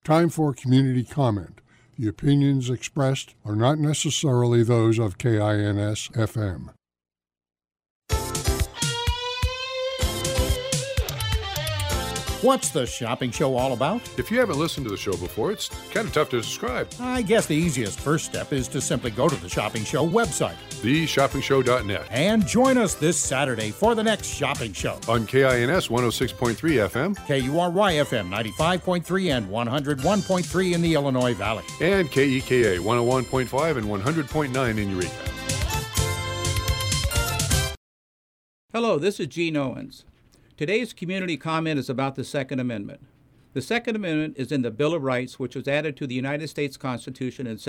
Time for community comment. The opinions expressed are not necessarily those of KINS-FM. What's the shopping show all about? If you haven't listened to the show before, it's kind of tough to describe. I guess the easiest first step is to simply go to the Shopping Show website, theshoppingshow.net, and join us this Saturday for the next shopping show. On KINS 106.3 FM, KURY FM 95.3 and 101.3 in the Illinois Valley, and KEKA 101.5 and 100.9 in Eureka. Hello, this is Gene Owens. Today's community comment is about the Second Amendment. The Second Amendment is in the Bill of Rights, which was added to the United States Constitution in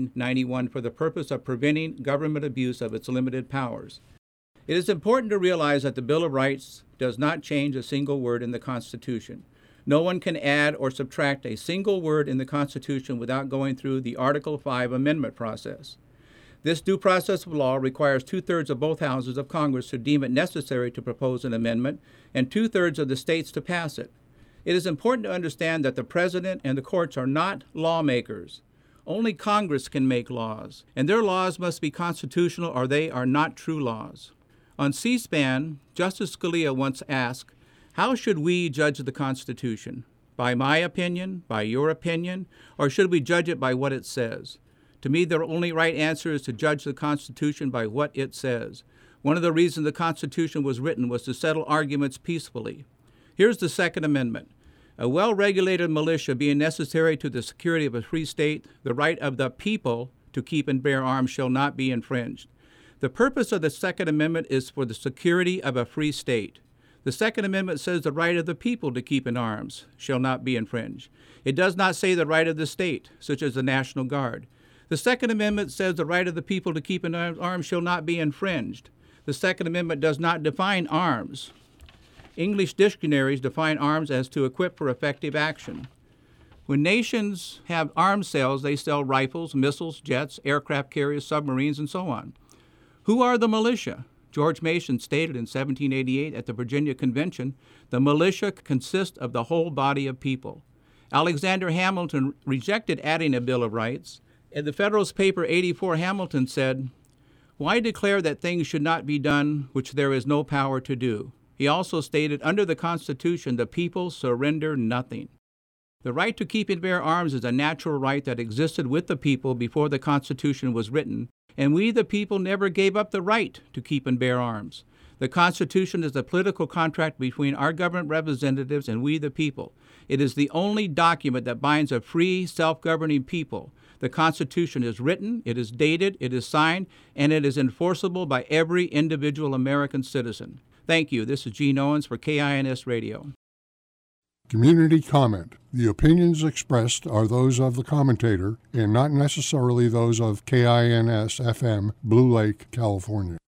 1791 for the purpose of preventing government abuse of its limited powers. It is important to realize that the Bill of Rights does not change a single word in the Constitution. No one can add or subtract a single word in the Constitution without going through the Article 5 amendment process. This due process of law requires 2/3 of both houses of Congress to deem it necessary to propose an amendment and 2/3 of the states to pass it. It is important to understand that the President and the courts are not lawmakers. Only Congress can make laws, and their laws must be constitutional or they are not true laws. On C-SPAN, Justice Scalia once asked, "How should we judge the Constitution? By my opinion, by your opinion, or should we judge it by what it says?" To me, the only right answer is to judge the Constitution by what it says. One of the reasons the Constitution was written was to settle arguments peacefully. Here's the Second Amendment. A well-regulated militia being necessary to the security of a free state, the right of the people to keep and bear arms shall not be infringed. The purpose of the Second Amendment is for the security of a free state. The Second Amendment says the right of the people to keep in arms shall not be infringed. It does not say the right of the state, such as the National Guard. The Second Amendment says the right of the people to keep in arms shall not be infringed. The Second Amendment does not define arms. English dictionaries define arms as to equip for effective action. When nations have arms sales, they sell rifles, missiles, jets, aircraft carriers, submarines, and so on. Who are the militia? George Mason stated in 1788 at the Virginia Convention, "The militia consists of the whole body of people." Alexander Hamilton rejected adding a Bill of Rights. In the Federalist paper 84, Hamilton said, "Why declare that things should not be done which there is no power to do?" He also stated, "Under the Constitution, the people surrender nothing." The right to keep and bear arms is a natural right that existed with the people before the Constitution was written, and we, the people, never gave up the right to keep and bear arms. The Constitution is a political contract between our government representatives and we, the people. It is the only document that binds a free, self-governing people. The Constitution is written, it is dated, it is signed, and it is enforceable by every individual American citizen. Thank you. This is Gene Owens for KINS Radio. Community comment. The opinions expressed are those of the commentator and not necessarily those of KINS-FM, Blue Lake, California.